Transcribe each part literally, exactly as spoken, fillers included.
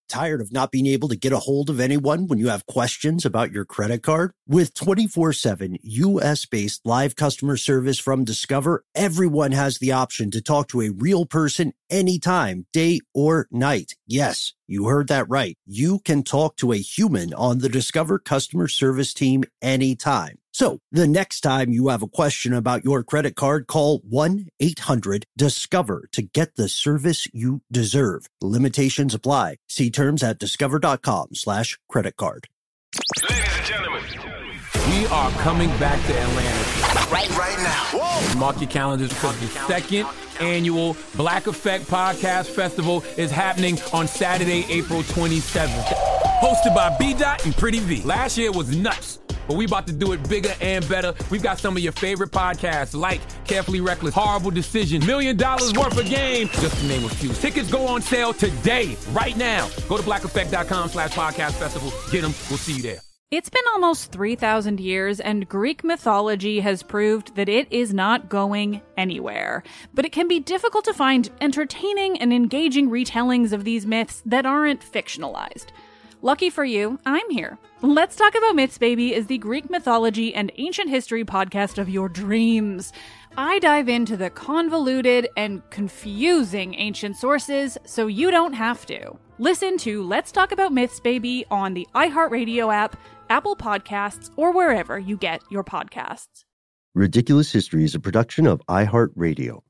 Tired of not being able to get a hold of anyone when you have questions about your credit card? With twenty-four seven U S-based live customer service from Discover, everyone has the option to talk to a real person anytime, day or night. Yes, you heard that right. You can talk to a human on the Discover customer service team anytime. So the next time you have a question about your credit card, call one eight hundred discover to get the service you deserve. Limitations apply. See terms at discover.com slash credit card. Ladies and gentlemen, we are coming back to Atlanta. Right, right now. Whoa. Mark your calendars because the second annual Black Effect Podcast Festival is happening on Saturday, April twenty-seventh. Hosted by B-Dot and Pretty V. Last year was nuts, but we about to do it bigger and better. We've got some of your favorite podcasts like Carefully Reckless, Horrible Decision, Million Dollars Worth of Game, just to name a few. Tickets go on sale today, right now. Go to blackeffect.com slash podcast festival. Get them. We'll see you there. It's been almost three thousand years, and Greek mythology has proved that it is not going anywhere. But it can be difficult to find entertaining and engaging retellings of these myths that aren't fictionalized. Lucky for you, I'm here. Let's Talk About Myths, Baby is the Greek mythology and ancient history podcast of your dreams. I dive into the convoluted and confusing ancient sources so you don't have to. Listen to Let's Talk About Myths, Baby on the iHeartRadio app, Apple Podcasts, or wherever you get your podcasts. Ridiculous History is a production of iHeartRadio.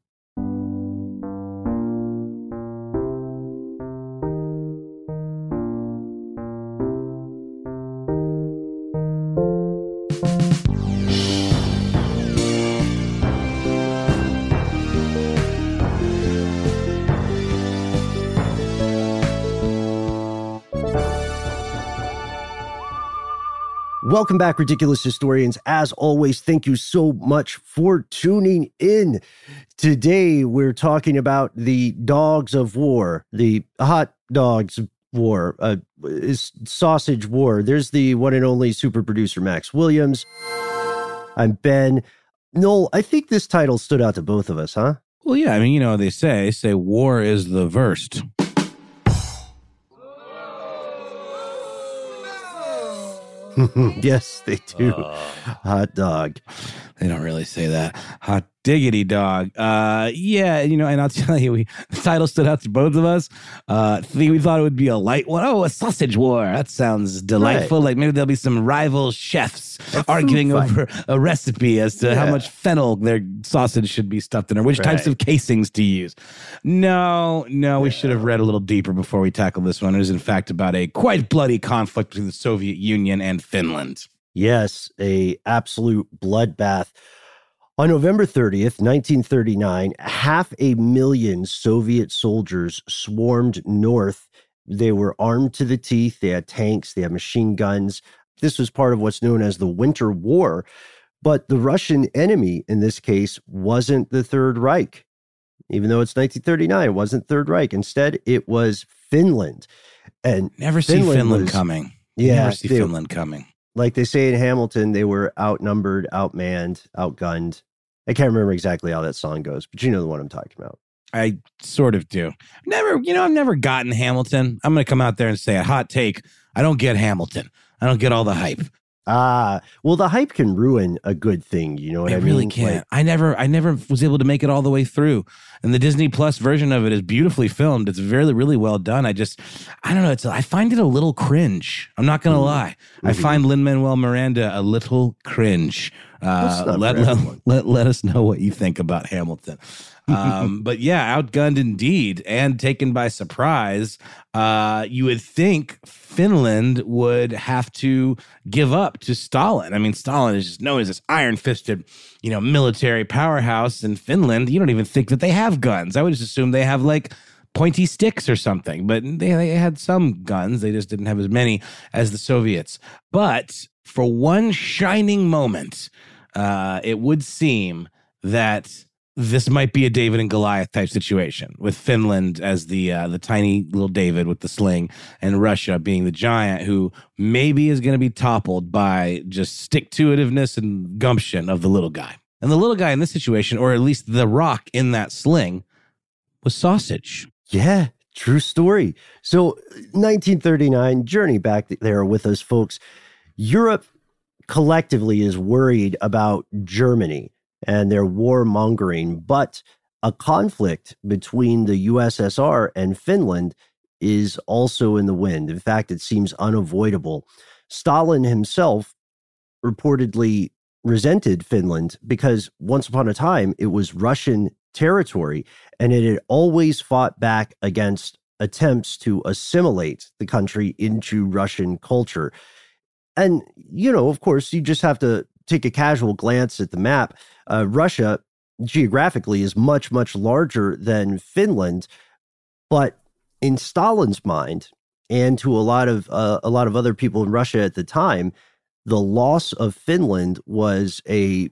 Welcome back, Ridiculous Historians. As always, thank you so much for tuning in. Today, we're talking about the dogs of war, the hot dogs of war, uh, sausage war. There's the one and only super producer, Max Williams. I'm Ben. Noel, I think this title stood out to both of us, huh? Well, yeah. I mean, you know, they say, they say war is the worst. Yes, they do. Uh, Hot dog. They don't really say that. Hot diggity dog. Uh, yeah, you know, and I'll tell you, we, the title stood out to both of us. Uh, we thought it would be a light one. Oh, a sausage war. That sounds delightful. Right. Like maybe there'll be some rival chefs arguing over a recipe as to yeah. how much fennel their sausage should be stuffed in or which right. types of casings to use. No, no, we yeah. should have read a little deeper before we tackle this one. It is, in fact, about a quite bloody conflict between the Soviet Union and Finland. Yes, a absolute bloodbath. On November thirtieth, nineteen thirty-nine, half a million Soviet soldiers swarmed north. They were armed to the teeth. They had tanks. They had machine guns. This was part of what's known as the Winter War. But the Russian enemy in this case wasn't the Third Reich. Even though it's nineteen thirty-nine, it wasn't Third Reich. Instead, it was Finland. And Never see Finland, Finland was, coming. Yeah, Never see they, Finland coming. Like they say in Hamilton, they were outnumbered, outmanned, outgunned. I can't remember exactly how that song goes, but you know the one I'm talking about. I sort of do. Never, you know, I've never gotten Hamilton. I'm going to come out there and say a hot take. I don't get Hamilton. I don't get all the hype. Ah, well, the hype can ruin a good thing. You know what it I mean? It really can. Like, I never, I never was able to make it all the way through. And the Disney Plus version of it is beautifully filmed. It's really, really well done. I just, I don't know. It's, I find it a little cringe. I'm not going to mm-hmm. lie. Mm-hmm. I find Lin-Manuel Miranda a little cringe. Uh, let, let, let, let us know what you think about Hamilton. Um, but yeah, outgunned indeed and taken by surprise. Uh, you would think Finland would have to give up to Stalin. I mean, Stalin is just known as this iron-fisted, you know, military powerhouse. In Finland, you don't even think that they have guns. I would just assume they have like pointy sticks or something. But they, they had some guns. They just didn't have as many as the Soviets. But for one shining moment, uh, it would seem that this might be a David and Goliath type situation with Finland as the uh, the tiny little David with the sling and Russia being the giant who maybe is going to be toppled by just stick-to-itiveness and gumption of the little guy. And the little guy in this situation, or at least the rock in that sling, was sausage. Yeah, True story. So nineteen thirty-nine, journey back there with us, folks. Europe collectively is worried about Germany and their warmongering, but a conflict between the U S S R and Finland is also in the wind. In fact, it seems unavoidable. Stalin himself reportedly resented Finland because once upon a time it was Russian territory, and it had always fought back against attempts to assimilate the country into Russian culture. And, you know, of course, you just have to take a casual glance at the map. Uh, Russia geographically is much, much larger than Finland, but in Stalin's mind, and to a lot of uh, a lot of other people in Russia at the time, the loss of Finland was a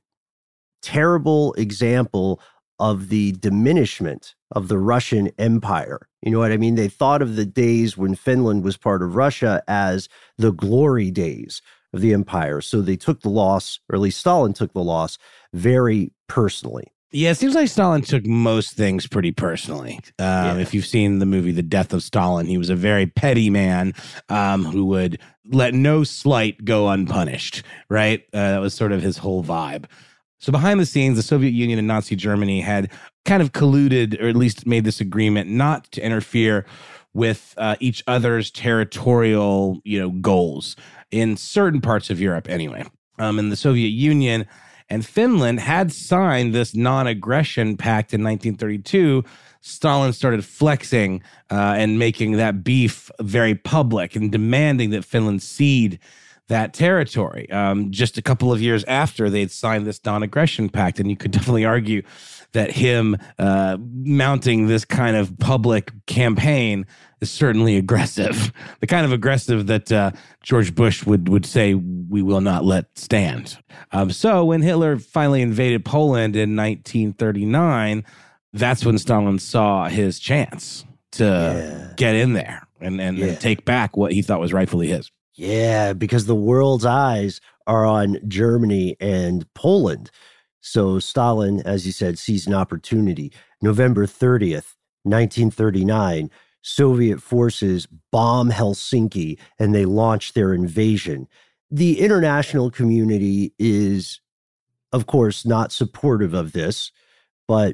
terrible example of the diminishment of the Russian Empire. You know what I mean? They thought of the days when Finland was part of Russia as the glory days of the empire. So they took the loss, or at least Stalin took the loss, very personally. Yeah, it seems like Stalin took most things pretty personally. Um, yeah. If you've seen the movie The Death of Stalin, he was a very petty man um, who would let no slight go unpunished, right? Uh, that was sort of his whole vibe. So behind the scenes, the Soviet Union and Nazi Germany had kind of colluded, or at least made this agreement not to interfere with uh, each other's territorial, you know, goals in certain parts of Europe anyway. Um, in the Soviet Union and Finland had signed this non-aggression pact in nineteen thirty-two. Stalin started flexing uh, and making that beef very public and demanding that Finland cede that territory. Um, just a couple of years after they'd signed this non-aggression pact, and you could definitely argue that him uh, mounting this kind of public campaign is certainly aggressive. The kind of aggressive that uh, George Bush would would say we will not let stand. Um, so when Hitler finally invaded Poland in nineteen thirty-nine, that's when Stalin saw his chance to yeah. get in there and, and, yeah. and take back what he thought was rightfully his. Yeah, because the world's eyes are on Germany and Poland. So Stalin, as you said, sees an opportunity. November thirtieth, nineteen thirty-nine, Soviet forces bomb Helsinki and they launch their invasion. The international community is, of course, not supportive of this, but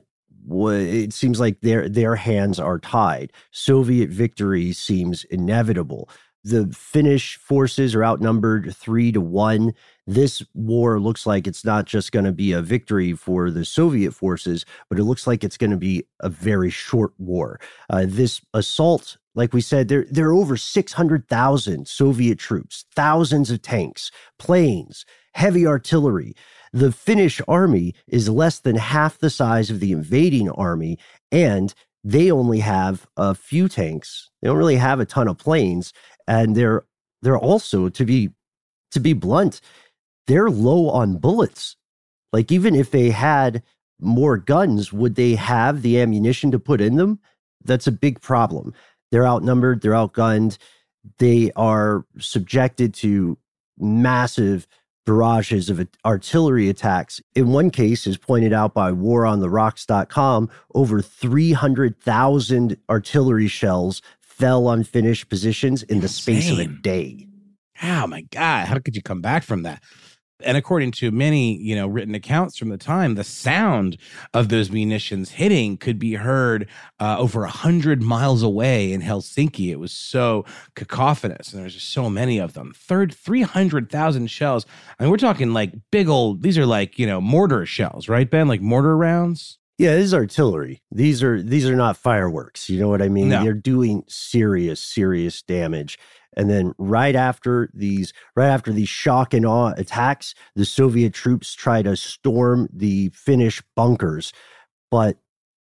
it seems like their their hands are tied. Soviet victory seems inevitable. The Finnish forces are outnumbered three to one. This war looks like it's not just going to be a victory for the Soviet forces, but it looks like it's going to be a very short war. Uh, this assault, like we said, there, there are over six hundred thousand Soviet troops, thousands of tanks, planes, heavy artillery. The Finnish army is less than half the size of the invading army, and they only have a few tanks. They don't really have a ton of planes. And they're they're also, to be to be blunt, they're low on bullets. Like, even if they had more guns, would they have the ammunition to put in them? That's a big problem. They're outnumbered, they're outgunned, they are subjected to massive barrages of artillery attacks. In one case, as pointed out by war on the rocks dot com, over three hundred thousand artillery shells fell on Finnish positions in the Insane. space of a day. Oh my God, how could you come back from that? And according to many, you know, written accounts from the time, the sound of those munitions hitting could be heard uh, over a hundred miles away in Helsinki. It was so cacophonous, and there's just so many of them. Third, three hundred thousand shells. I mean, we're talking like big old. These are like, you know, mortar shells, right, Ben? Like mortar rounds. Yeah, this is artillery. These are these are not fireworks. You know what I mean? No. They're doing serious, serious damage. And then right after these, right after these shock and awe attacks, the Soviet troops try to storm the Finnish bunkers. But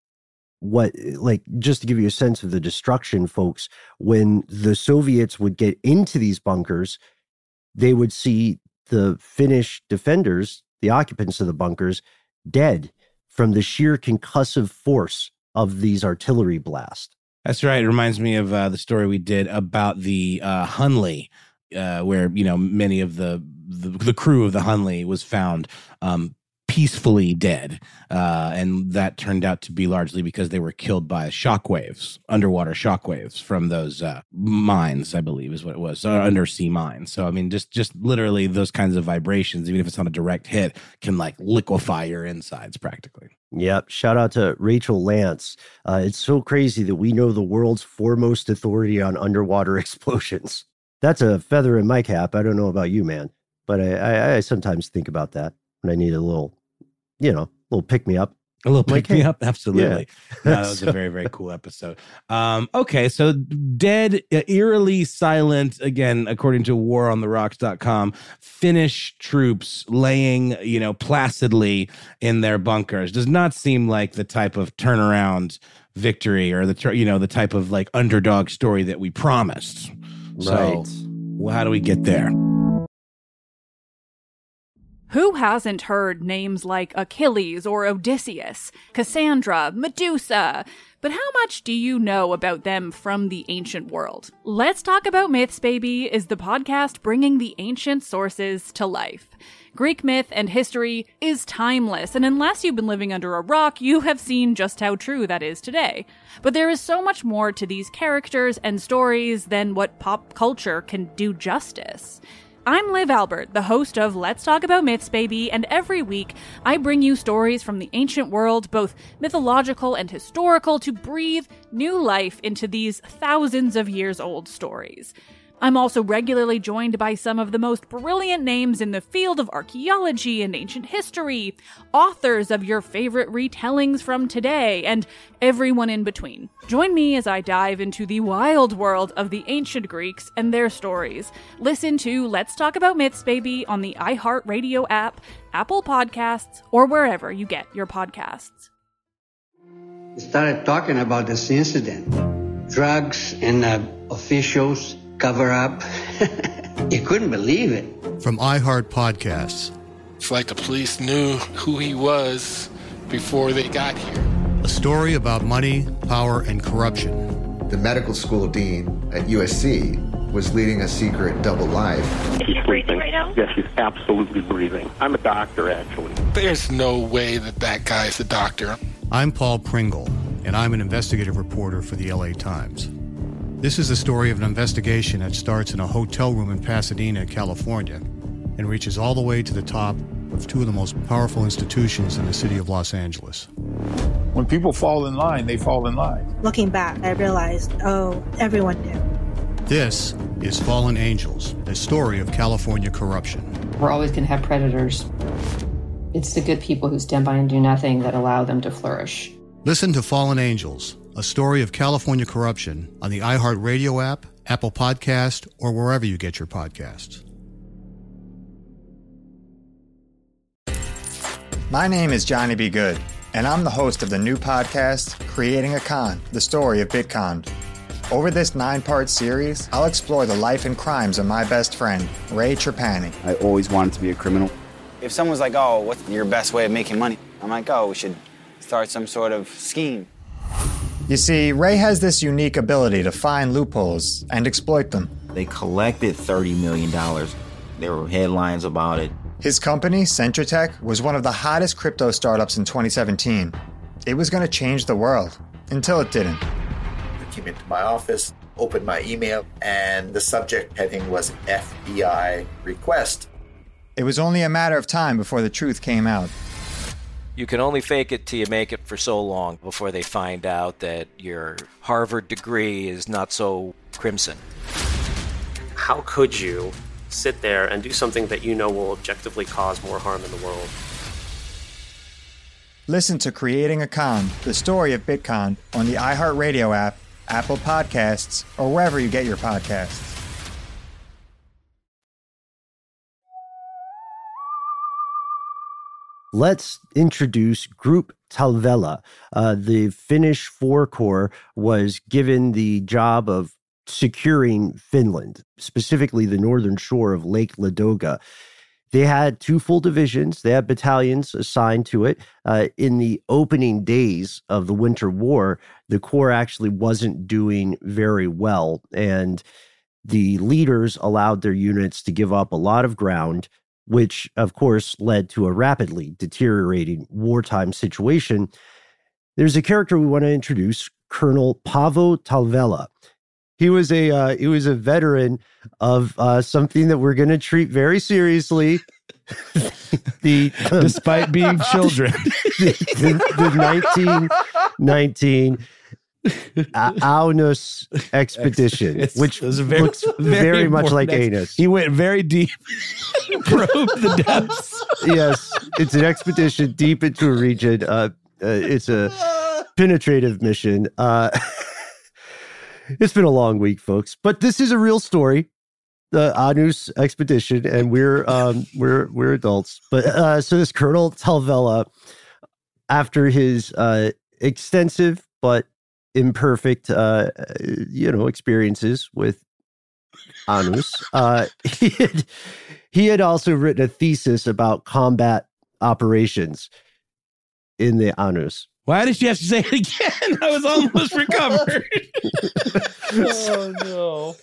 what, like, just to give you a sense of the destruction, folks, when the Soviets would get into these bunkers, they would see the Finnish defenders, the occupants of the bunkers, dead from the sheer concussive force of these artillery blasts. That's right. It reminds me of uh, the story we did about the uh, Hunley, uh, where, you know, many of the, the the crew of the Hunley was found um, peacefully dead. Uh, and that turned out to be largely because they were killed by shockwaves, underwater shockwaves from those uh, mines, I believe is what it was, uh, undersea mines. So, I mean, just, just literally those kinds of vibrations, even if it's not a direct hit, can like liquefy your insides practically. Yep. Shout out to Rachel Lance. Uh, it's so crazy that we know the world's foremost authority on underwater explosions. That's a feather in my cap. I don't know about you, man, but I, I, I sometimes think about that when I need a little, you know, little pick me up. A little pick Like, me hey, up. Absolutely. yeah. No, that was a very, very cool episode. Um, okay. So dead, uh, eerily silent, again, according to war on the rocks dot com, Finnish troops laying, you know, placidly in their bunkers does not seem like the type of turnaround victory or the, you know, the type of like underdog story that we promised. So, Right. well, how do we get there? Who hasn't heard names like Achilles or Odysseus, Cassandra, Medusa? But how much do you know about them from the ancient world? Let's Talk About Myths, Baby is the podcast bringing the ancient sources to life. Greek myth and history is timeless, and unless you've been living under a rock, you have seen just how true that is today. But there is so much more to these characters and stories than what pop culture can do justice. I'm Liv Albert, the host of Let's Talk About Myths, Baby, and every week I bring you stories from the ancient world, both mythological and historical, to breathe new life into these thousands of years old stories. I'm also regularly joined by some of the most brilliant names in the field of archaeology and ancient history, authors of your favorite retellings from today, and everyone in between. Join me as I dive into the wild world of the ancient Greeks and their stories. Listen to Let's Talk About Myths, Baby on the iHeartRadio app, Apple Podcasts, or wherever you get your podcasts. We started talking about this incident. Drugs and uh, officials cover up. You couldn't believe it. From iHeart Podcasts. It's like the police knew who he was before they got here. A story about money, power, and corruption. The medical school dean at U S C was leading a secret double life. She's breathing right now? Yes, she's absolutely breathing. I'm a doctor, actually. There's no way that that guy's a doctor. I'm Paul Pringle, and I'm an investigative reporter for the L A Times. This is the story of an investigation that starts in a hotel room in Pasadena, California, and reaches all the way to the top of two of the most powerful institutions in the city of Los Angeles. When people fall in line, they fall in line. Looking back, I realized, oh, everyone knew. This is Fallen Angels, a story of California corruption. We're always going to have predators. It's the good people who stand by and do nothing that allow them to flourish. Listen to Fallen Angels, a story of California corruption on the iHeartRadio app, Apple Podcast, or wherever you get your podcasts. My name is Johnny B. Good, and I'm the host of the new podcast, Creating a Con, the story of Bitcon. Over this nine-part series, I'll explore the life and crimes of my best friend, Ray Trapani. I always wanted to be a criminal. If someone's like, oh, what's your best way of making money? I'm like, oh, we should start some sort of scheme. You see, Ray has this unique ability to find loopholes and exploit them. They collected thirty million dollars. There were headlines about it. His company, Centratech, was one of the hottest crypto startups in twenty seventeen. It was going to change the world, until it didn't. I came into my office, opened my email, and the subject heading was F B I request. It was only a matter of time before the truth came out. You can only fake it till you make it for so long before they find out that your Harvard degree is not so crimson. How could you sit there and do something that you know will objectively cause more harm in the world? Listen to Creating a Con, the story of Bitcon, on the iHeartRadio app, Apple Podcasts, or wherever you get your podcasts. Let's introduce Group Talvela. Uh, the Finnish Four Corps was given the job of securing Finland, specifically the northern shore of Lake Ladoga. They had two full divisions. They had battalions assigned to it. Uh, in the opening days of the Winter War, the Corps actually wasn't doing very well, and the leaders allowed their units to give up a lot of ground which, of course, led to a rapidly deteriorating wartime situation. There's a character we want to introduce, Colonel Paavo Talvela. He was a uh, he was a veteran of uh, something that we're going to treat very seriously. the um, despite being children, the, the, the nineteen nineteen Aunus expedition, it's, which it's very, looks very, very much like ex- anus. He went very deep, probed the depths. Yes, it's an expedition deep into a region. Uh, uh, it's a penetrative mission. Uh, it's been a long week, folks, but this is a real story. The Anus expedition, and we're um, we're we're adults. But uh, so this Colonel Talvela, after his uh, extensive but imperfect, uh, you know, experiences with Anus, uh, he had he had also written a thesis about combat operations in the Anus. Why did you have to say it again? I was almost recovered. Oh no.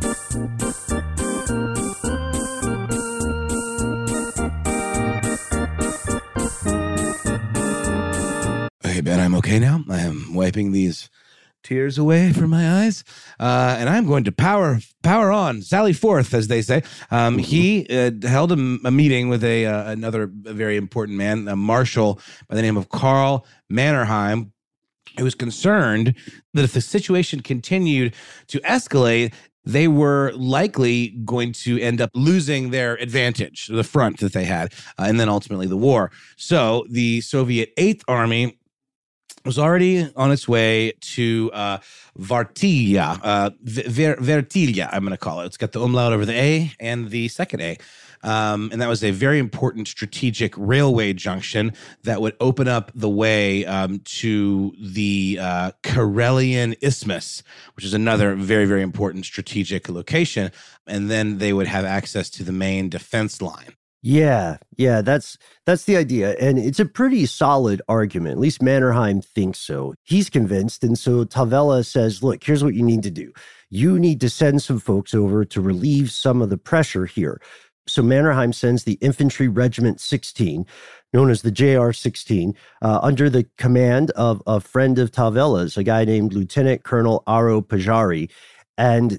Hey, Ben, I'm okay now. I am wiping these tears away from my eyes, uh, and I'm going to power power on, sally forth, as they say. Um, he uh, held a, a meeting with a uh, another very important man, a marshal by the name of Karl Mannerheim, who was concerned that if the situation continued to escalate, they were likely going to end up losing their advantage, the front that they had, uh, and then ultimately the war. So the Soviet Eighth Army was already on its way to uh, Vartilya, uh, Ver- Vertilya, I'm going to call it. It's got the umlaut over the A and the second A. Um, and that was a very important strategic railway junction that would open up the way um, to the uh, Karelian Isthmus, which is another very, very important strategic location. And then they would have access to the main defense line. Yeah, yeah, that's that's the idea. And it's a pretty solid argument. At least Mannerheim thinks so. He's convinced. And so Talvela says, look, here's what you need to do. You need to send some folks over to relieve some of the pressure here. So Mannerheim sends the Infantry Regiment sixteen, known as the J R sixteen, uh, under the command of a friend of Talvela's, a guy named Lieutenant Colonel Aro Pajari. And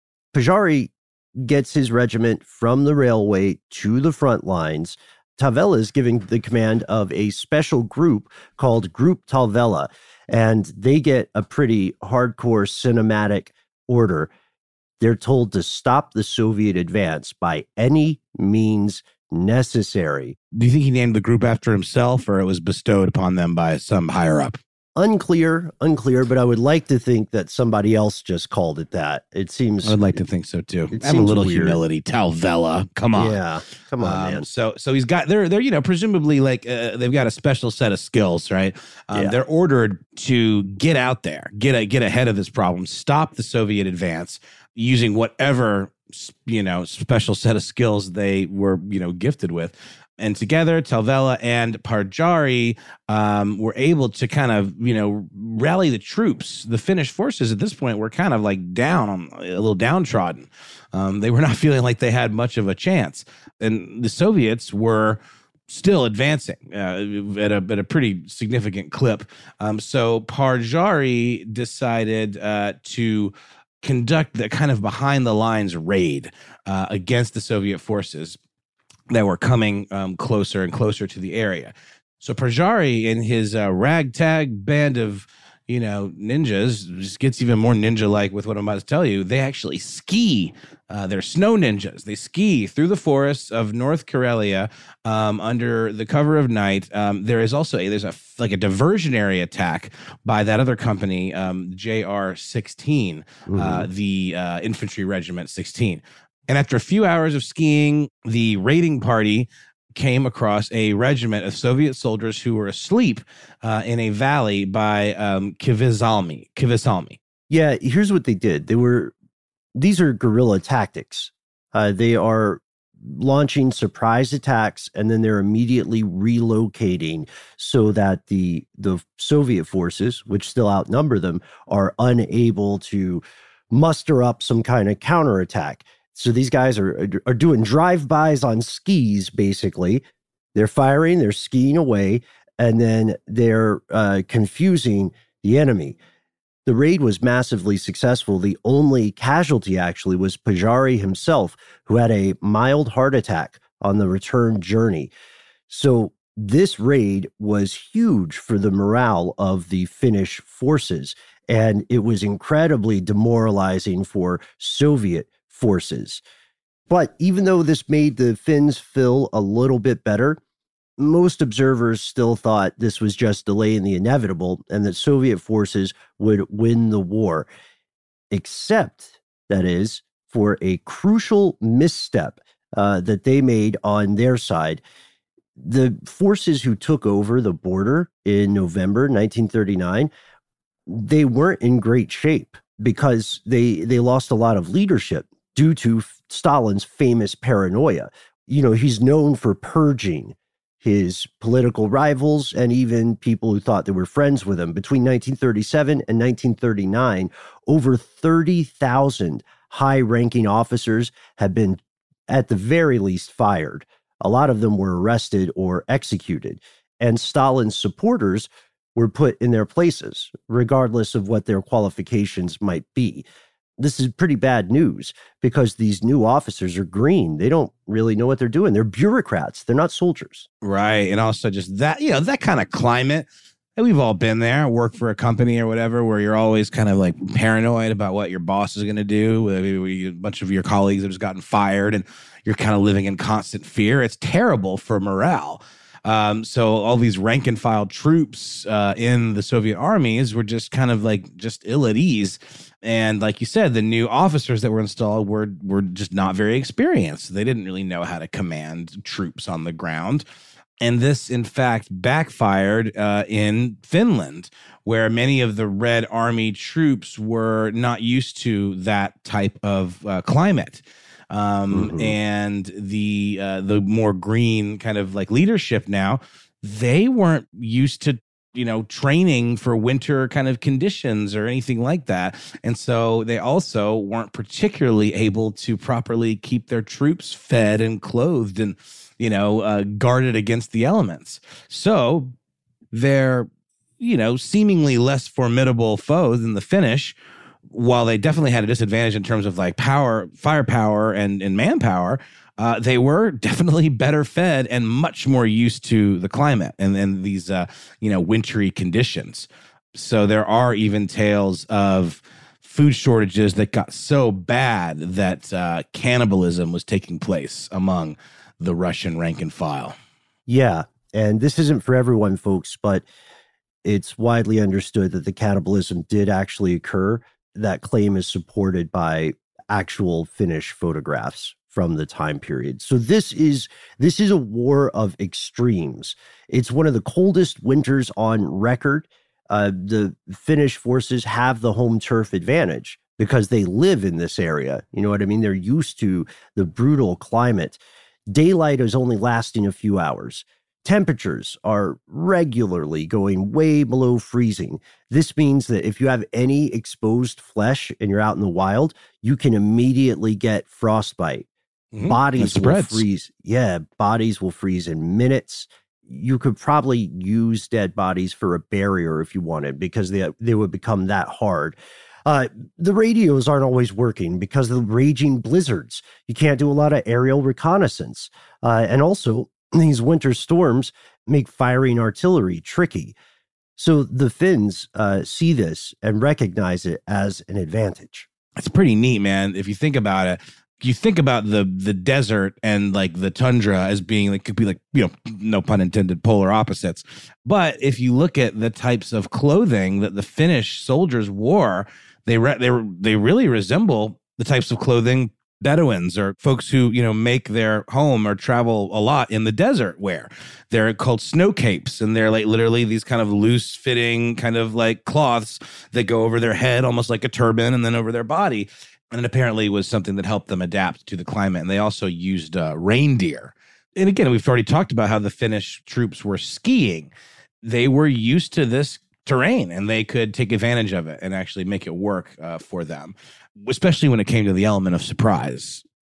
Pajari gets his regiment from the railway to the front lines. Talvela is giving the command of a special group called Group Talvela, and they get a pretty hardcore cinematic order. They're told to stop the Soviet advance by any means necessary. Do you think he named the group after himself, or it was bestowed upon them by some higher up? Unclear, unclear, but I would like to think that somebody else just called it that. It seems... I would like to think so, too. Have a little weird. humility. Talvela, come on. Yeah, come on, um, man. So so he's got, they're, they're you know, presumably, like, uh, they've got a special set of skills, right? Um, yeah. They're ordered to get out there, get a, get ahead of this problem, stop the Soviet advance using whatever, you know, special set of skills they were, you know, gifted with. And together, Talvela and Pajari um, were able to kind of, you know, rally the troops. The Finnish forces at this point were kind of like down, a little downtrodden. Um, they were not feeling like they had much of a chance. And the Soviets were still advancing uh, at, a, at a pretty significant clip. Um, so Pajari decided uh, to conduct the kind of behind the lines raid uh, against the Soviet forces that were coming um, closer and closer to the area. So Pajari and his uh, ragtag band of, you know, ninjas, just gets even more ninja-like with what I'm about to tell you. They actually ski. Uh, they're snow ninjas. They ski through the forests of North Karelia um, under the cover of night. Um, there is also a, there's a like a diversionary attack by that other company, um, J R sixteen, mm-hmm. uh, the uh, Infantry Regiment sixteen. And after a few hours of skiing, the raiding party came across a regiment of Soviet soldiers who were asleep uh, in a valley by um, Kivizalmy. Kivizalmy. Yeah, here's what they did. They were, these are guerrilla tactics. Uh, they are launching surprise attacks, and then they're immediately relocating so that the the Soviet forces, which still outnumber them, are unable to muster up some kind of counterattack. So these guys are, are doing drive-bys on skis, basically. They're firing, they're skiing away, and then they're uh, confusing the enemy. The raid was massively successful. The only casualty, actually, was Pajari himself, who had a mild heart attack on the return journey. So this raid was huge for the morale of the Finnish forces, and it was incredibly demoralizing for Soviet forces. But even though this made the Finns feel a little bit better, most observers still thought this was just delaying the inevitable and that Soviet forces would win the war, except, that is, for a crucial misstep uh, that they made on their side. The forces who took over the border in November nineteen thirty-nine, they weren't in great shape because they they lost a lot of leadership due to Stalin's famous paranoia. You know, he's known for purging his political rivals and even people who thought they were friends with him. Between nineteen thirty-seven and nineteen thirty-nine, over thirty thousand high-ranking officers had been, at the very least, fired. A lot of them were arrested or executed. And Stalin's supporters were put in their places, regardless of what their qualifications might be. This is pretty bad news because these new officers are green. They don't really know what they're doing. They're bureaucrats. They're not soldiers. Right. And also just that, you know, that kind of climate. And we've all been there, work for a company or whatever, where you're always kind of like paranoid about what your boss is going to do. A bunch of your colleagues have just gotten fired and you're kind of living in constant fear. It's terrible for morale. Um, so all these rank and file troops uh, in the Soviet armies were just kind of like just ill at ease. And like you said, the new officers that were installed were were just not very experienced. They didn't really know how to command troops on the ground. And this, in fact, backfired uh, in Finland, where many of the Red Army troops were not used to that type of uh, climate. Um, mm-hmm. And the uh, the more green kind of like leadership now, they weren't used to, you know, training for winter kind of conditions or anything like that. And so they also weren't particularly able to properly keep their troops fed and clothed and, you know, uh, guarded against the elements. So they're, you know, seemingly less formidable foes than the Finnish, while they definitely had a disadvantage in terms of like power, firepower and, and manpower. Uh, they were definitely better fed and much more used to the climate and, and these, uh, you know, wintry conditions. So there are even tales of food shortages that got so bad that uh, cannibalism was taking place among the Russian rank and file. Yeah, and this isn't for everyone, folks, but it's widely understood that the cannibalism did actually occur. That claim is supported by actual Finnish photographs from the time period. So this is this is a war of extremes. It's one of the coldest winters on record. Uh, the Finnish forces have the home turf advantage because they live in this area. You know what I mean? They're used to the brutal climate. Daylight is only lasting a few hours. Temperatures are regularly going way below freezing. This means that if you have any exposed flesh and you're out in the wild, you can immediately get frostbite. Mm-hmm. Bodies will freeze. Yeah, bodies will freeze in minutes. You could probably use dead bodies for a barrier if you wanted because they, they would become that hard. Uh, the radios aren't always working because of the raging blizzards. You can't do a lot of aerial reconnaissance. Uh, and also, these winter storms make firing artillery tricky. So the Finns uh, see this and recognize it as an advantage. It's pretty neat, man. If you think about it, you think about the the desert and like the tundra as being like could be like, you know, no pun intended, polar opposites. But if you look at the types of clothing that the Finnish soldiers wore, they re- they they really resemble the types of clothing Bedouins or folks who, you know, make their home or travel a lot in the desert wear. They're called snow capes, and they're like literally these kind of loose fitting kind of like cloths that go over their head, almost like a turban, and then over their body. And it apparently was something that helped them adapt to the climate. And they also used uh, reindeer. And again, we've already talked about how the Finnish troops were skiing. They were used to this terrain and they could take advantage of it and actually make it work uh, for them, especially when it came to the element of surprise.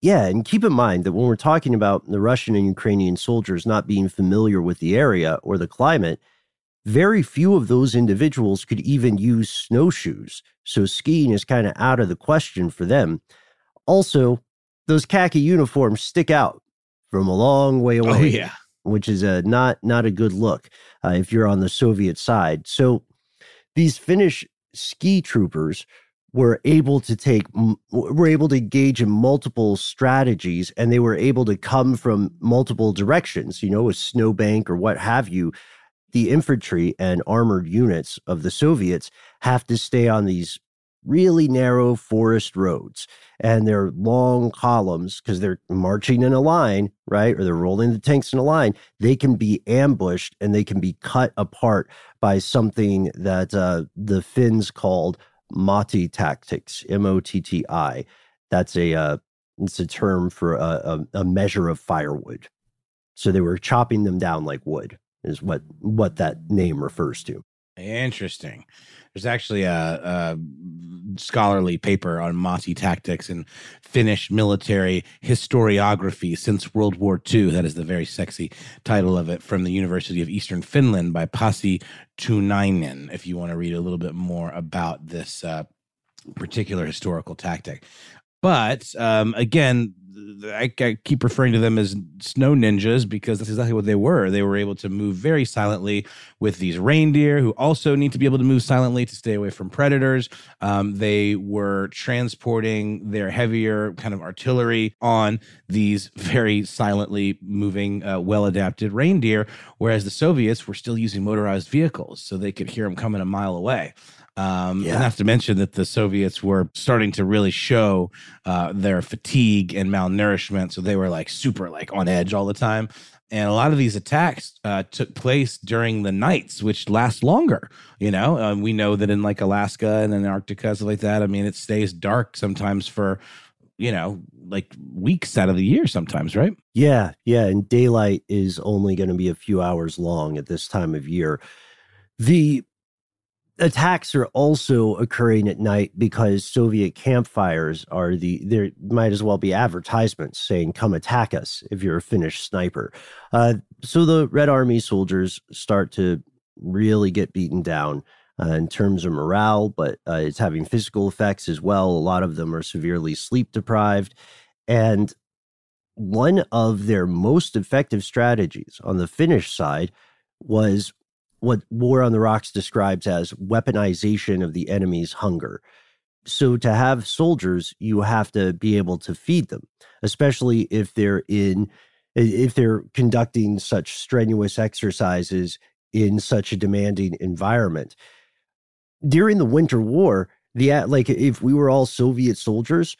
Yeah, and keep in mind that when we're talking about the Russian and Ukrainian soldiers not being familiar with the area or the climate, very few of those individuals could even use snowshoes. So skiing is kind of out of the question for them. Also, those khaki uniforms stick out from a long way away, oh, yeah. which is a not, not a good look uh, if you're on the Soviet side. So these Finnish ski troopers were able to take, were able to engage in multiple strategies, and they were able to come from multiple directions, you know, a snowbank or what have you. The infantry and armored units of the Soviets have to stay on these really narrow forest roads, and they're long columns because they're marching in a line, right? Or they're rolling the tanks in a line. They can be ambushed and they can be cut apart by something that uh, the Finns called Motti tactics, M O T T I. That's a uh, it's a term for a, a, a measure of firewood. So they were chopping them down like wood, is what what that name refers to. Interesting. There's actually a, a scholarly paper on Motti tactics and Finnish military historiography since World War Two. That is the very sexy title of it, from the University of Eastern Finland by Pasi Tunainen, if you want to read a little bit more about this uh, particular historical tactic. But um, again, I, I keep referring to them as snow ninjas because that's exactly what they were. They were able to move very silently with these reindeer, who also need to be able to move silently to stay away from predators. Um, they were transporting their heavier kind of artillery on these very silently moving, uh, well-adapted reindeer, whereas the Soviets were still using motorized vehicles, so they could hear them coming a mile away. Um, yeah. And not to mention that the Soviets were starting to really show uh, their fatigue and malnourishment. So they were like super like on edge all the time. And a lot of these attacks uh, took place during the nights, which last longer. You know, um, we know that in like Alaska and Antarctica, stuff like that, I mean, it stays dark sometimes for, you know, like weeks out of the year sometimes, right? Yeah, yeah. And daylight is only going to be a few hours long at this time of year. The attacks are also occurring at night because Soviet campfires are the, there might as well be advertisements saying, come attack us if you're a Finnish sniper. Uh, so the Red Army soldiers start to really get beaten down uh, in terms of morale, but uh, it's having physical effects as well. A lot of them are severely sleep deprived. And one of their most effective strategies on the Finnish side was what War on the Rocks describes as weaponization of the enemy's hunger. So to have soldiers, you have to be able to feed them, especially if they're in, if they're conducting such strenuous exercises in such a demanding environment. During the Winter War, the like if we were all Soviet soldiers,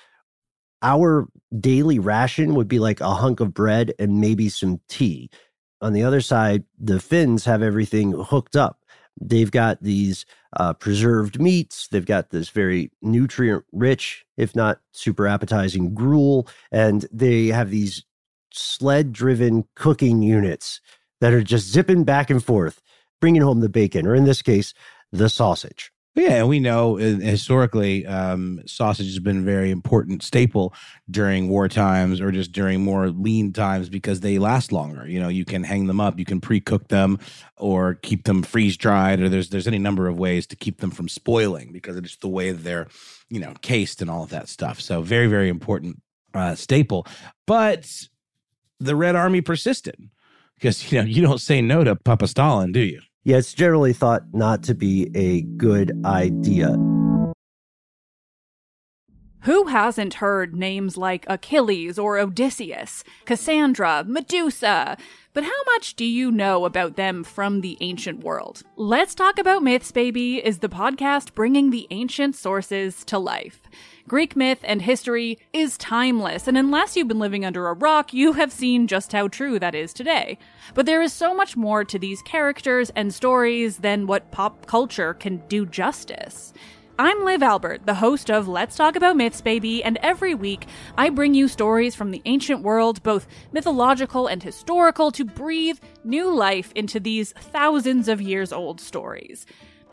our daily ration would be like a hunk of bread and maybe some tea. On the other side, the Finns have everything hooked up. They've got these uh, preserved meats. They've got this very nutrient-rich, if not super appetizing, gruel. And they have these sled-driven cooking units that are just zipping back and forth, bringing home the bacon, or in this case, the sausage. Yeah, and we know uh, historically um, sausage has been a very important staple during war times or just during more lean times because they last longer. You know, you can hang them up, you can pre-cook them or keep them freeze-dried, or there's there's any number of ways to keep them from spoiling because it's the way they're, you know, cased and all of that stuff. So very, very important uh, staple. But the Red Army persisted because, you know, you don't say no to Papa Stalin, do you? Yeah, it's generally thought not to be a good idea. Who hasn't heard names like Achilles or Odysseus, Cassandra, Medusa? But how much do you know about them from the ancient world? Let's Talk About Myths, Baby is the podcast bringing the ancient sources to life. Greek myth and history is timeless, and unless you've been living under a rock, you have seen just how true that is today. But there is so much more to these characters and stories than what pop culture can do justice. I'm Liv Albert, the host of Let's Talk About Myths, Baby, and every week I bring you stories from the ancient world, both mythological and historical, to breathe new life into these thousands of years old stories.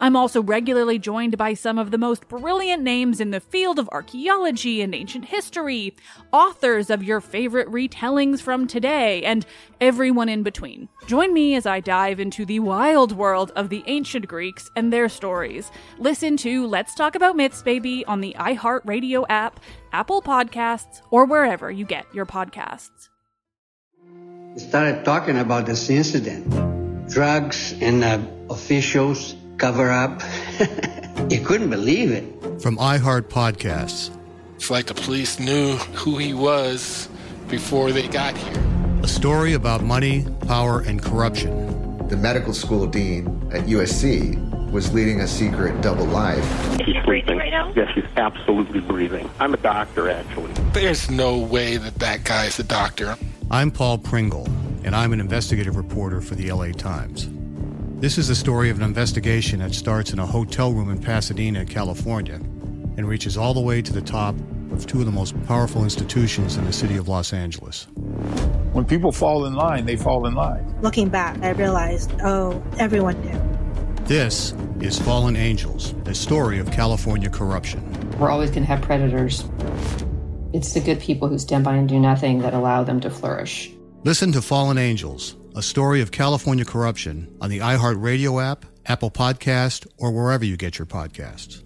I'm also regularly joined by some of the most brilliant names in the field of archaeology and ancient history, authors of your favorite retellings from today, and everyone in between. Join me as I dive into the wild world of the ancient Greeks and their stories. Listen to Let's Talk About Myths, Baby on the iHeartRadio app, Apple Podcasts, or wherever you get your podcasts. We started talking about this incident. Drugs and uh, officials cover up. You couldn't believe it. From iHeart Podcasts. It's like the police knew who he was before they got here. A story about money, power, and corruption. The medical school dean at U S C was leading a secret double life. She's breathing right now? Yes, she's absolutely breathing. I'm a doctor, actually. There's no way that that guy's a doctor. I'm Paul Pringle, and I'm an investigative reporter for the L A Times. This is the story of an investigation that starts in a hotel room in Pasadena, California, and reaches all the way to the top of two of the most powerful institutions in the city of Los Angeles. When people fall in line, they fall in line. Looking back, I realized, oh, everyone knew. This is Fallen Angels, a story of California corruption. We're always going to have predators. It's the good people who stand by and do nothing that allow them to flourish. Listen to Fallen Angels, a story of California corruption on the iHeartRadio app, Apple Podcast, or wherever you get your podcasts.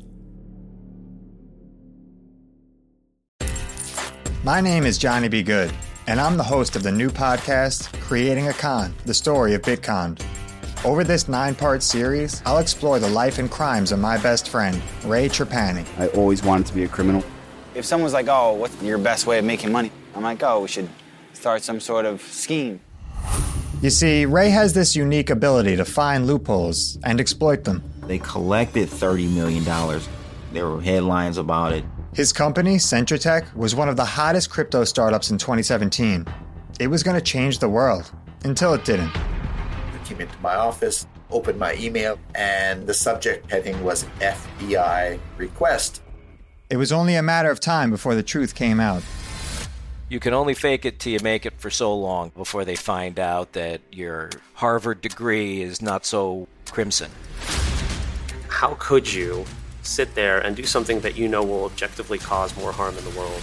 My name is Johnny B. Good, and I'm the host of the new podcast, Creating a Con, the story of Bitcon. Over this nine-part series, I'll explore the life and crimes of my best friend, Ray Trapani. I always wanted to be a criminal. If someone's like, oh, what's your best way of making money? I'm like, oh, we should start some sort of scheme. You see, Ray has this unique ability to find loopholes and exploit them. They collected thirty million dollars. There were headlines about it. His company, Centratech, was one of the hottest crypto startups in twenty seventeen. It was going to change the world, until it didn't. I came into my office, opened my email, and the subject heading was F B I request. It was only a matter of time before the truth came out. You can only fake it till you make it for so long before they find out that your Harvard degree is not so crimson. How could you sit there and do something that you know will objectively cause more harm in the world?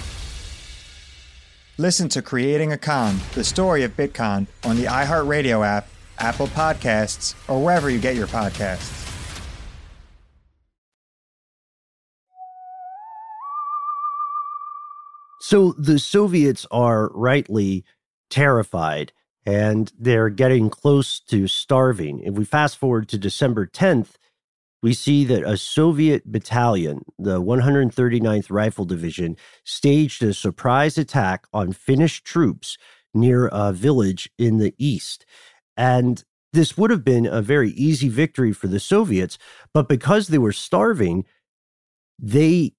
Listen to Creating a Con, the story of Bitcon, on the iHeartRadio app, Apple Podcasts, or wherever you get your podcasts. So the Soviets are rightly terrified, and they're getting close to starving. If we fast forward to December tenth, we see that a Soviet battalion, the one hundred thirty-ninth Rifle Division, staged a surprise attack on Finnish troops near a village in the east. And this would have been a very easy victory for the Soviets, but because they were starving, they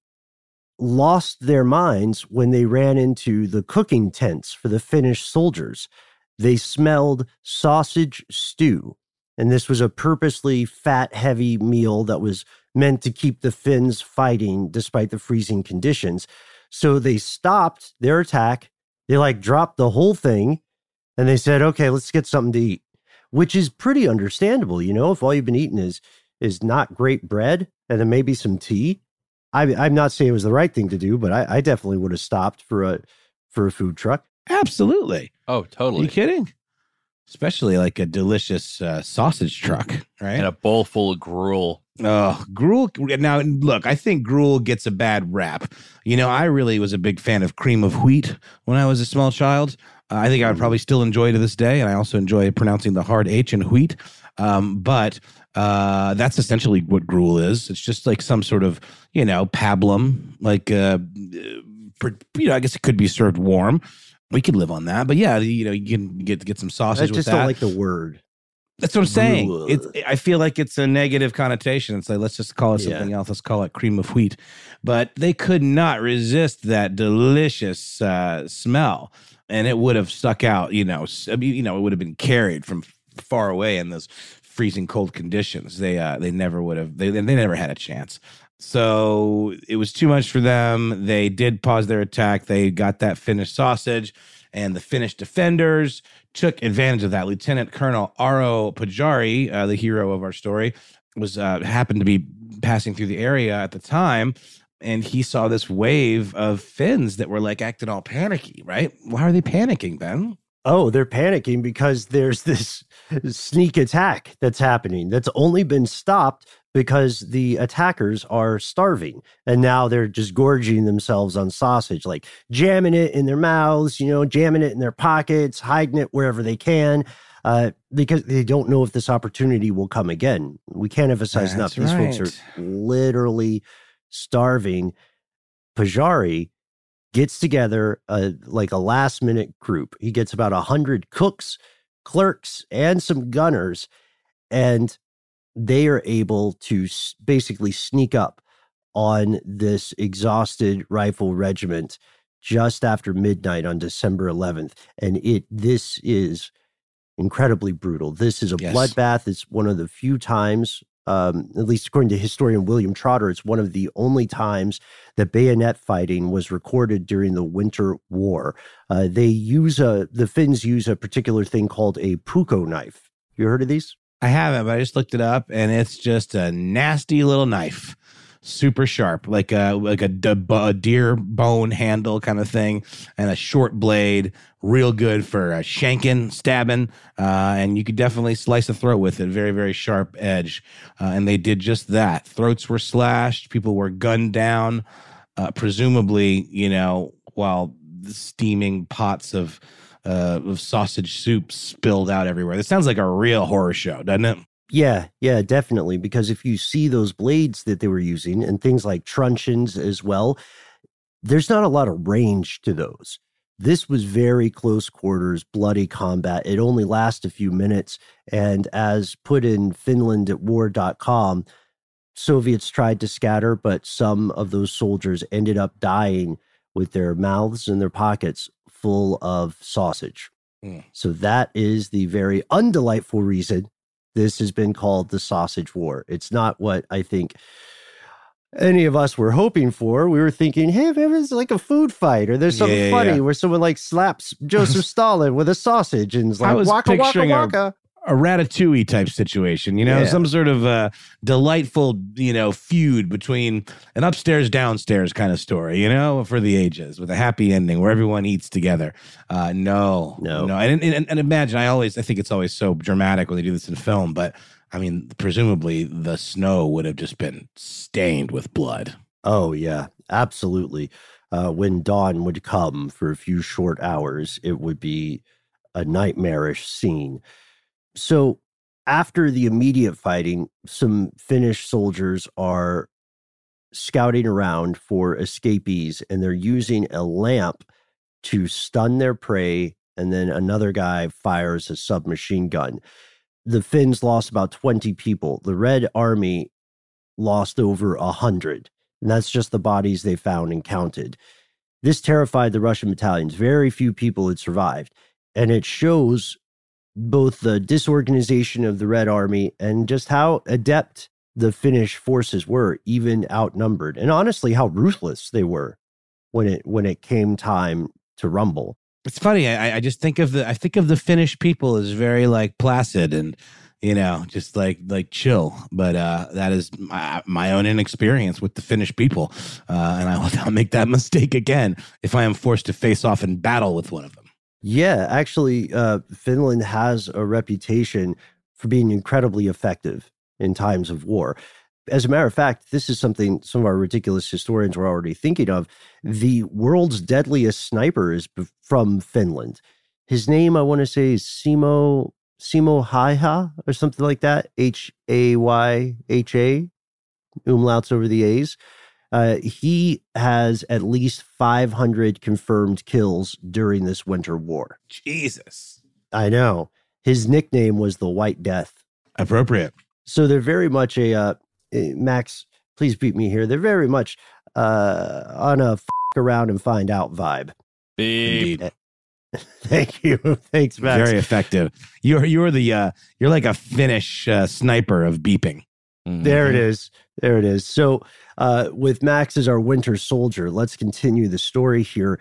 lost their minds when they ran into the cooking tents for the Finnish soldiers. They smelled sausage stew. And this was a purposely fat, heavy meal that was meant to keep the Finns fighting despite the freezing conditions. So they stopped their attack. They like dropped the whole thing and they said, okay, let's get something to eat, which is pretty understandable. You know, if all you've been eating is, is not great bread and then maybe some tea. I, I'm not saying it was the right thing to do, but I, I definitely would have stopped for a, for a food truck. Absolutely. Oh, totally. Are you kidding? Especially like a delicious uh, sausage truck, right? And a bowl full of gruel. Oh, gruel. Now, look, I think gruel gets a bad rap. You know, I really was a big fan of cream of wheat when I was a small child. Uh, I think I would probably still enjoy to this day. And I also enjoy pronouncing the hard H in wheat. Um, but uh, that's essentially what gruel is. It's just like some sort of, you know, pablum, like, uh, for, you know, I guess it could be served warm. We could live on that, but yeah, you know, you can get get some sausage. I just with don't that. like the word. That's what I'm saying. It's, I feel like it's a negative connotation. It's like, let's just call it something yeah. else. Let's call it cream of wheat. But they could not resist that delicious uh, smell, and it would have stuck out. You know, I mean, you know, it would have been carried from far away in those freezing cold conditions. They uh, they never would have. They they never had a chance. So it was too much for them. They did pause their attack. They got that Finnish sausage, and the Finnish defenders took advantage of that. Lieutenant Colonel Aro Pajari, uh, the hero of our story, was uh, happened to be passing through the area at the time, and he saw this wave of Finns that were like acting all panicky, right? Why are they panicking, Ben? Oh, they're panicking because there's this sneak attack that's happening that's only been stopped because the attackers are starving. And now they're just gorging themselves on sausage, like jamming it in their mouths, you know, jamming it in their pockets, hiding it wherever they can, uh, because they don't know if this opportunity will come again. We can't emphasize enough. These right. folks are literally starving. Pajari gets together uh, like a last minute group. He gets about a hundred cooks, clerks, and some gunners, and they are able to s- basically sneak up on this exhausted rifle regiment just after midnight on December eleventh. And it this is incredibly brutal. This is a Yes. bloodbath. It's one of the few times, um, at least according to historian William Trotter, it's one of the only times that bayonet fighting was recorded during the Winter War. Uh, they use a, the Finns use a particular thing called a puukko knife. You heard of these? I haven't, but I just looked it up, and it's just a nasty little knife. Super sharp, like a like a, d- a deer bone handle kind of thing, and a short blade, real good for uh, shanking, stabbing, uh, and you could definitely slice a throat with it. Very, very sharp edge, uh, and they did just that. Throats were slashed, people were gunned down, uh, presumably, you know, while steaming pots of uh, of sausage soup spilled out everywhere. This sounds like a real horror show, doesn't it? Yeah, yeah, definitely. Because if you see those blades that they were using and things like truncheons as well, there's not a lot of range to those. This was very close quarters, bloody combat. It only lasts a few minutes. And as put in Finland at war dot com, Soviets tried to scatter, but some of those soldiers ended up dying with their mouths and their pockets full of sausage. Mm. So that is the very undelightful reason this has been called the Sausage War. It's not what I think any of us were hoping for. We were thinking, hey, maybe it's like a food fight, or there's something Yeah, yeah, funny yeah. where someone like slaps Joseph Stalin with a sausage and is I like, was waka, waka, picturing a- waka. a Ratatouille type situation, you know, Yeah. some sort of uh, delightful, you know, feud between an upstairs, downstairs kind of story, you know, for the ages with a happy ending where everyone eats together. Uh, no, No. no. And, and, and imagine, I always, I think it's always so dramatic when they do this in film, but I mean, presumably the snow would have just been stained with blood. Oh, yeah, absolutely. Uh, when dawn would come for a few short hours, it would be a nightmarish scene. So after the immediate fighting, some Finnish soldiers are scouting around for escapees, and they're using a lamp to stun their prey, and then another guy fires a submachine gun. The Finns lost about twenty people. The Red Army lost over one hundred, and that's just the bodies they found and counted. This terrified the Russian battalions. Very few people had survived, and it shows both the disorganization of the Red Army and just how adept the Finnish forces were, even outnumbered, and honestly, how ruthless they were when it when it came time to rumble. It's funny. I, I just think of the I think of the Finnish people as very like placid and, you know, just like like chill. But uh, that is my, my own inexperience with the Finnish people, uh, and I will not make that mistake again if I am forced to face off in battle with one of them. Yeah, actually, uh, Finland has a reputation for being incredibly effective in times of war. As a matter of fact, this is something some of our ridiculous historians were already thinking of. The world's deadliest sniper is b- from Finland. His name, I want to say, is Simo Simo Haiha or something like that. H A Y H A, umlauts over the A's. Uh, he has at least five hundred confirmed kills during this winter war. Jesus. I know. His nickname was the White Death. Appropriate. So they're very much a, uh, eh, Max, please beat me here. They're very much uh, on a f- around and find out vibe. Indeed. Thank you. Thanks, Max. Very effective. You're you're the uh, you're like a Finnish uh, sniper of beeping. There it is. There it is. So uh, with Max as our winter soldier, let's continue the story here.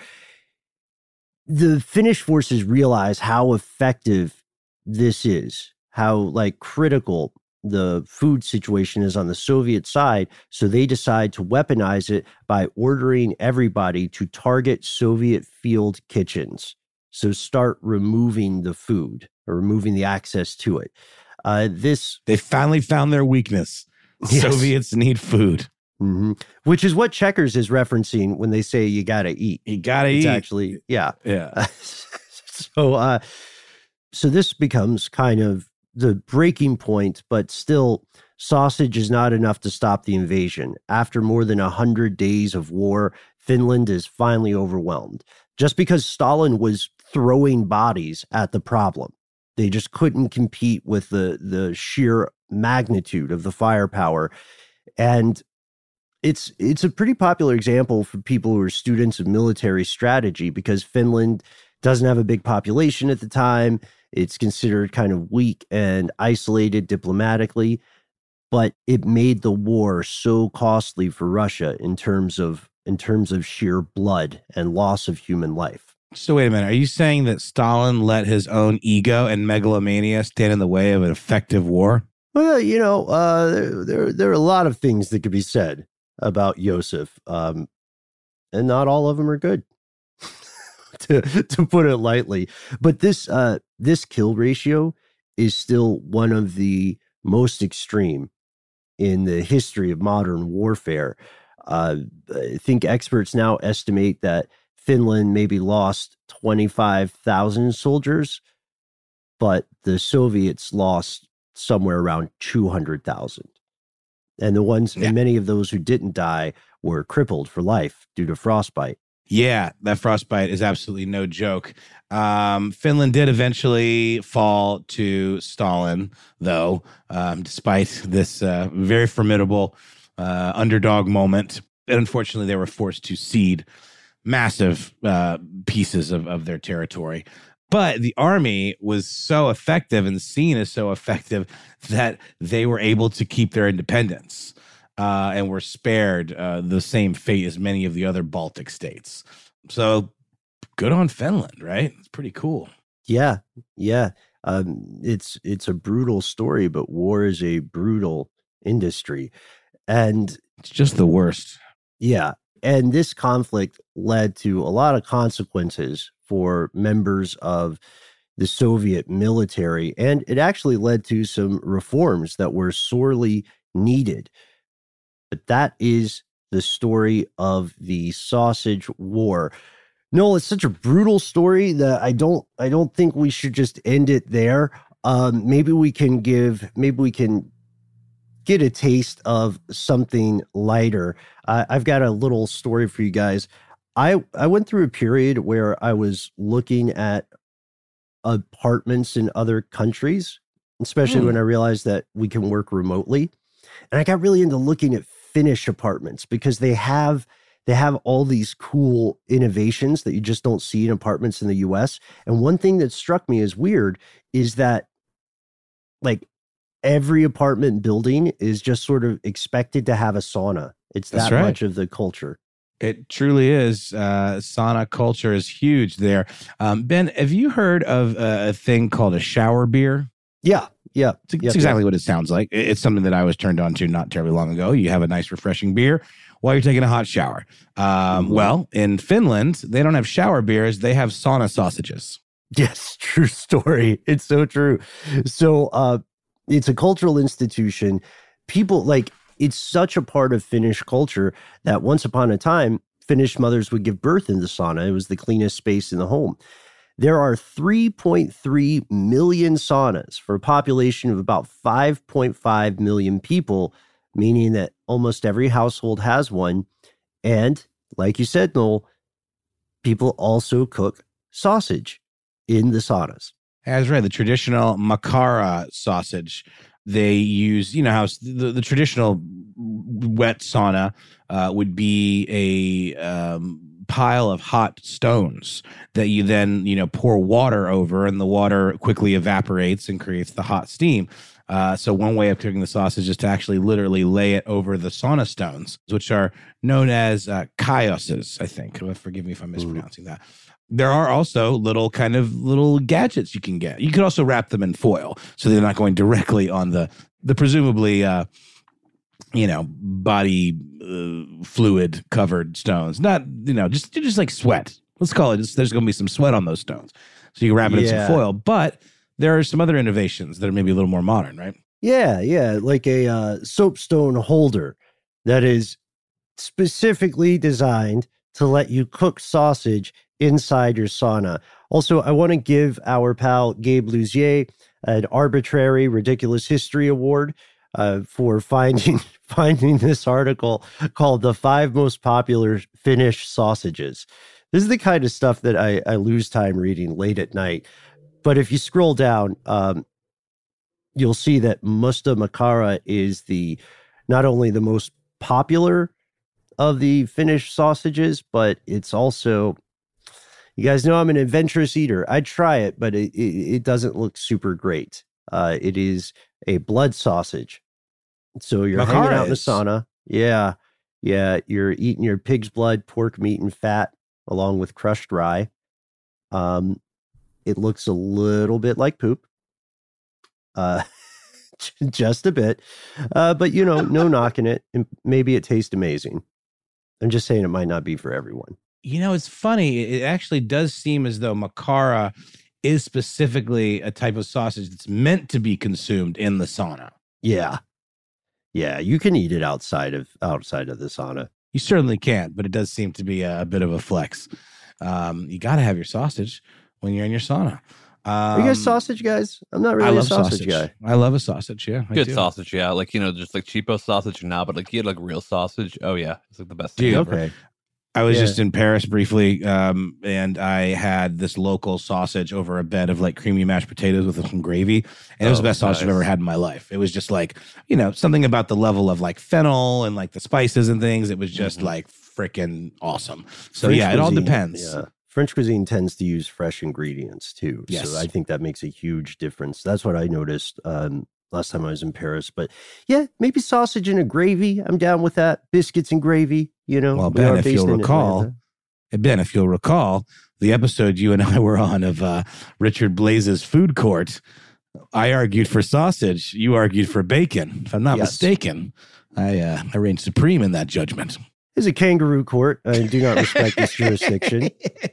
The Finnish forces realize how effective this is, how like critical the food situation is on the Soviet side, so they decide to weaponize it by ordering everybody to target Soviet field kitchens. So start removing the food or removing the access to it. Uh, this They finally found their weakness. Yes. Soviets need food. Mm-hmm. Which is what Checkers is referencing when they say you gotta eat. You gotta it's eat. Actually, yeah. Yeah. so, uh, so this becomes kind of the breaking point, but still, sausage is not enough to stop the invasion. After more than one hundred days of war, Finland is finally overwhelmed. Just because Stalin was throwing bodies at the problem. They just couldn't compete with the, the sheer magnitude of the firepower. And it's it's a pretty popular example for people who are students of military strategy because Finland doesn't have a big population at the time. It's considered kind of weak and isolated diplomatically, but it made the war so costly for Russia in terms of in terms of sheer blood and loss of human life. So wait a minute. Are you saying that Stalin let his own ego and megalomania stand in the way of an effective war? Well, you know, uh, there, there, there are a lot of things that could be said about Joseph, um, and not all of them are good, to to put it lightly. But this uh, this kill ratio is still one of the most extreme in the history of modern warfare. Uh, I think experts now estimate that Finland maybe lost twenty-five thousand soldiers, but the Soviets lost somewhere around two hundred thousand. And the ones, yeah. and many of those who didn't die were crippled for life due to frostbite. Yeah, that frostbite is absolutely no joke. Um, Finland did eventually fall to Stalin, though, um, despite this uh, very formidable uh, underdog moment. And unfortunately, they were forced to cede massive uh, pieces of, of their territory. But the army was so effective and seen as so effective that they were able to keep their independence uh, and were spared uh, the same fate as many of the other Baltic states. So good on Finland, right? It's pretty cool. Yeah, yeah. Um, it's it's a brutal story, but war is a brutal industry. And it's just the worst. Yeah. And this conflict led to a lot of consequences for members of the Soviet military. And it actually led to some reforms that were sorely needed. But that is the story of the Sausage War. Noel, it's such a brutal story that I don't I don't think we should just end it there. Um, maybe we can give, maybe we can get a taste of something lighter. Uh, I've got a little story for you guys. I, I went through a period where I was looking at apartments in other countries, especially mm. when I realized that we can work remotely. And I got really into looking at Finnish apartments because they have they have all these cool innovations that you just don't see in apartments in the U S. And one thing that struck me as weird is that, like, every apartment building is just sort of expected to have a sauna. It's that right. much of the culture. It truly is. Uh, sauna culture is huge there. Um, Ben, have you heard of a, a thing called a shower beer? Yeah, yeah. It's, it's yep, exactly yep. what it sounds like. It's something that I was turned on to not terribly long ago. You have a nice, refreshing beer while you're taking a hot shower. Um, mm-hmm. Well, in Finland, they don't have shower beers. They have sauna sausages. Yes, true story. It's so true. So, uh, it's a cultural institution. People, like, it's such a part of Finnish culture that once upon a time, Finnish mothers would give birth in the sauna. It was the cleanest space in the home. There are three point three million saunas for a population of about five point five million people, meaning that almost every household has one. And like you said, Noel, people also cook sausage in the saunas. That's right. The traditional Makara sausage, they use, you know, how the, the traditional wet sauna uh, would be a um, pile of hot stones that you then, you know, pour water over, and the water quickly evaporates and creates the hot steam. Uh, so one way of cooking the sausage is to actually literally lay it over the sauna stones, which are known as uh, kaioses, I think. Forgive me if I'm mispronouncing that. There are also little kind of little gadgets you can get. You could also wrap them in foil so they're not going directly on the, the presumably, uh, you know, body uh, fluid covered stones. Not, you know, just just like sweat. Let's call it. Just, there's going to be some sweat on those stones. So you can wrap it Yeah. in some foil. But there are some other innovations that are maybe a little more modern, right? Yeah, yeah, like a uh, soapstone holder that is specifically designed to let you cook sausage inside your sauna. Also, I want to give our pal Gabe Luzier an arbitrary, ridiculous history award uh, for finding finding this article called "The Five Most Popular Finnish Sausages." This is the kind of stuff that I, I lose time reading late at night. But if you scroll down, um, you'll see that Musta Makara is the not only the most popular of the Finnish sausages, but it's also, you guys know I'm an adventurous eater. I'd try it, but it, it, it doesn't look super great. Uh, it is a blood sausage. So you're Makara hanging out in the is. sauna. Yeah. Yeah. You're eating your pig's blood, pork meat, and fat along with crushed rye. Um, it looks a little bit like poop. Uh, just a bit. Uh, but, you know, no knocking it. And maybe it tastes amazing. I'm just saying it might not be for everyone. You know, it's funny. It actually does seem as though Makara is specifically a type of sausage that's meant to be consumed in the sauna. Yeah. Yeah, you can eat it outside of outside of the sauna. You certainly can, but it does seem to be a, a bit of a flex. Um, you got to have your sausage when you're in your sauna. Um, Are you guys sausage guys? I'm not really I a love sausage, guy. I love a sausage. Yeah, I Good do. sausage, yeah. Like, you know, just like cheapo sausage now, but like you get like real sausage. Oh yeah, it's like the best thing Dude, ever. Okay. I was Yeah. just in Paris briefly, um, and I had this local sausage over a bed of like creamy mashed potatoes with some gravy, and it was Oh, the best sausage I've nice. ever had in my life. It was just like, you know, something about the level of like fennel and like the spices and things. It was just Mhm. like freaking awesome. So French yeah, it all cuisine, depends. Yeah. French cuisine tends to use fresh ingredients too. Yes. So I think that makes a huge difference. That's what I noticed um, last time I was in Paris. But yeah, maybe sausage and a gravy. I'm down with that. Biscuits and gravy, you know. Well, we Ben, are if based you'll in recall, Atlanta. Ben, if you'll recall, the episode you and I were on of uh, Richard Blaze's food court, I argued for sausage. You argued for bacon. If I'm not Yes. mistaken, I uh, I reigned supreme in that judgment. It's a kangaroo court. I do not respect this jurisdiction.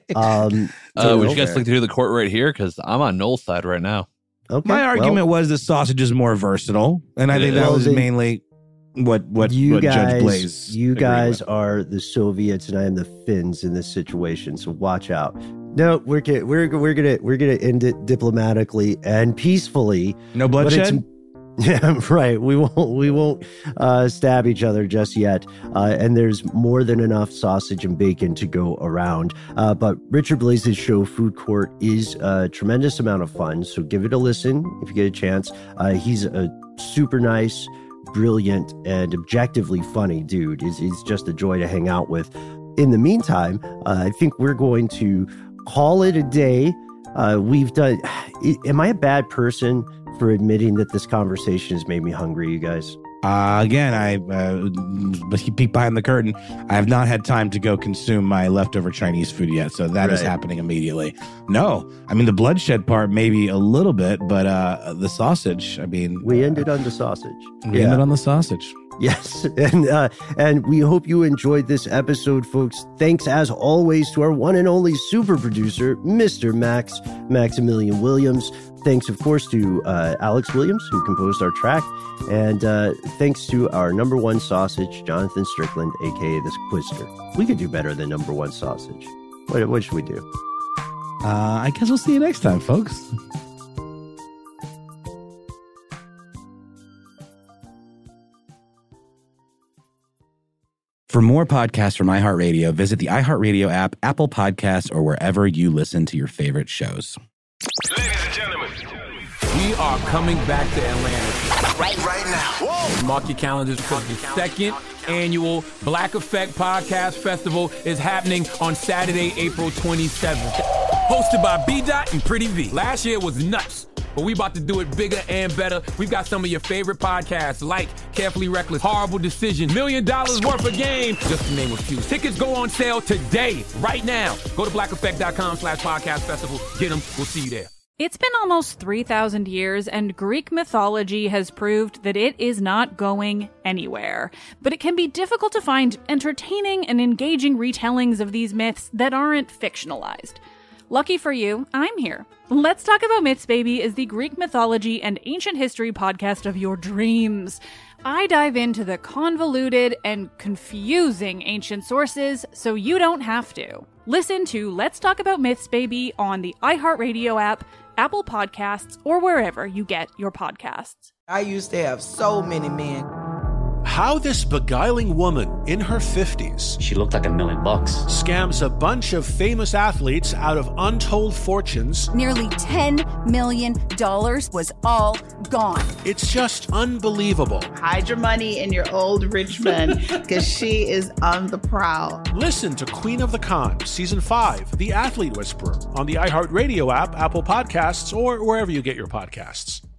Um, Uh, so- would you guys like to do the court right here? Because I'm on Noel's side right now. Okay, My well, argument was the sausage is more versatile, and I think that Well, was then- mainly what what, you what guys, Judge Blaze. you agreed guys with. are the Soviets, and I am the Finns in this situation. So watch out. No, we're gonna, we're we're gonna we're gonna end it diplomatically and peacefully. No But it's- bloodshed. Yeah, right. We won't we won't uh, stab each other just yet. Uh, and there's more than enough sausage and bacon to go around. Uh, but Richard Blaze's show, Food Court, is a tremendous amount of fun. So give it a listen if you get a chance. Uh, he's a super nice, brilliant, and objectively funny dude. He's, he's just a joy to hang out with. In the meantime, uh, I think we're going to call it a day. Uh, we've done. Am I a bad person for admitting that this conversation has made me hungry, you guys? Uh, again, I uh, but he peeked behind the curtain. I have not had time to go consume my leftover Chinese food yet, so that is Right. happening immediately. No, I mean the bloodshed part maybe a little bit, but uh, the sausage. I mean, We ended on the sausage. we ended on the sausage. Yes, and uh, and we hope you enjoyed this episode, folks. Thanks as always to our one and only super producer, Mister Max Maximilian Williams. Thanks, of course, to uh, Alex Williams, who composed our track, and uh, thanks to our number one sausage, Jonathan Strickland, aka the Quizster. We could do better than number one sausage. What, what should we do? Uh, I guess we'll see you next time, folks. For more podcasts from iHeartRadio, visit the iHeartRadio app, Apple Podcasts, or wherever you listen to your favorite shows. Ladies and gentlemen, We are coming back to Atlanta. right, right now. Whoa. Mark your calendars because the second annual Black Effect Podcast Festival is happening on Saturday, April twenty-seventh. Hosted by B. Dot and Pretty V. Last year was nuts. but we about to do it bigger and better. We've got some of your favorite podcasts like Carefully Reckless, Horrible Decision, Million Dollars Worth of Game, just to name a few. Tickets go on sale today, right now. Go to black effect dot com slash podcast festival. Get them. We'll see you there. It's been almost three thousand years, and Greek mythology has proved that it is not going anywhere. But it can be difficult to find entertaining and engaging retellings of these myths that aren't fictionalized. Lucky for you, I'm here. Let's Talk About Myths, Baby is the Greek mythology and ancient history podcast of your dreams. I dive into the convoluted and confusing ancient sources so you don't have to. Listen to Let's Talk About Myths, Baby on the iHeartRadio app, Apple Podcasts, or wherever you get your podcasts. I used to have so many men. How this beguiling woman in her fifties, she looked like a million bucks, scams a bunch of famous athletes out of untold fortunes. Nearly ten million dollars was all gone. It's just unbelievable. Hide your money in your old rich man, because she is on the prowl. Listen to Queen of the Con, Season five, The Athlete Whisperer, on the iHeartRadio app, Apple Podcasts, or wherever you get your podcasts.